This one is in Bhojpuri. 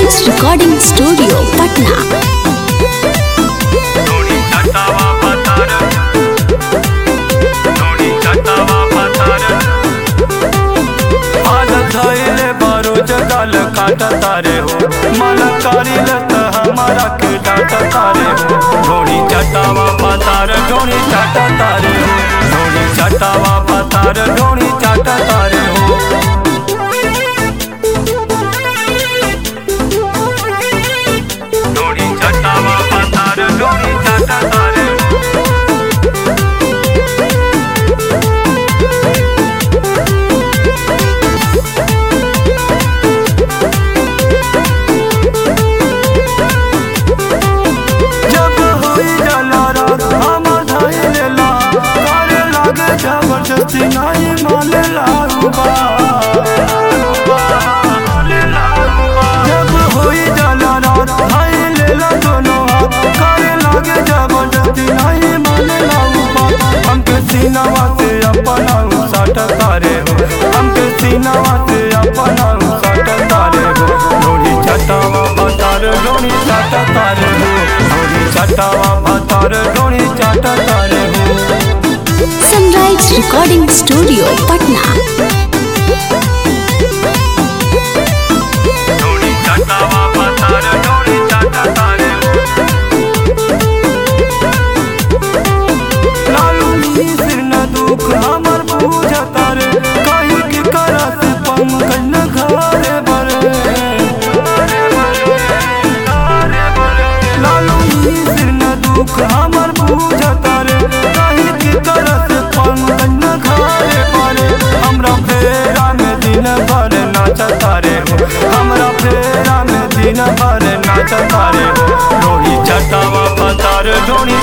Sunrise recording studio Patna. काटा तारे हो माला कारी लत हमारा के डाटा तारे हो ढोनी चटावा पातार ढोनी चाटा तारे हो ढोनी चटावा पातार ढोनी चाटा तारे हो ढोनी चटावा पातार ढोनी चाटा तारे जबरदस्ती नहीं माले लारूबा जब होई जाला रात भाई लेला दोनों हाथ करे लागे जबरदस्ती नहीं माले लारूबा हमके सीनावा से अपना साट तारे हो हमके सीनावा से अपना साट तारे हो ढोनी चटावा पातार ढोनी चाट तारे हो ढोनी चटावा पातार ढोनी चाट तारे हो सनराइज रिकॉर्डिंग स्टूडियो पटना। ढोनी चटावा पातार ढोनी चाटा तारे लालू नी सिर न दुख हमर पूजा तारे कहीं के करस पंकज न घरे बरे लालू नी सिर न दुख हमर पूजा तारे कहीं के करस पंकज न घरे बरे हमरा फेरा में दिन भर नाच तारे हो हमरा फेरा में दिन भर नाच तारे हो ढोनी चटावा पातार ढोनी